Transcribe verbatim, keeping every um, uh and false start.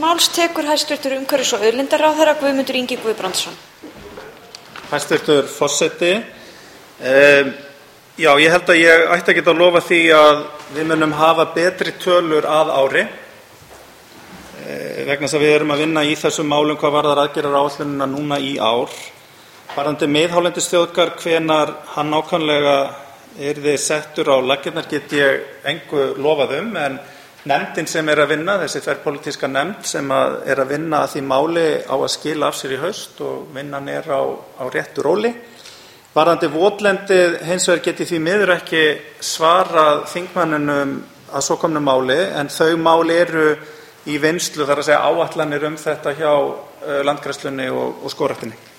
Máls tekur hæstvirtur umhverfis- og auðlindaráðherra Guðmundur Ingi Guðbrandsson. Hæstvirtur forseti, um, já, ég held að ég ætti að geta að lofa því að við munum hafa betri tölur að ári eh, vegna þess að við erum að vinna í þessum málum hvað varðar aðgerðaáætlunina núna í ár. Varðandi miðhálendisþjóðgarð, hvenær hann nákvæmlega yrði settur á laggirnar get ég engu lofað um, en nefndin sem er að vinna, þessi þverpólitíska nefnd sem að er að vinna að því máli á að skila af sér í haust og vinnan er á, á réttu róli. Varðandi votlendið hins vegar get ég því miður ekki svarað þingmannunum að svo komnu máli, en þau máli eru í vinnslu, þar að segja áætlanir um þetta hjá Landgræðslunni og, og Skógræktinni.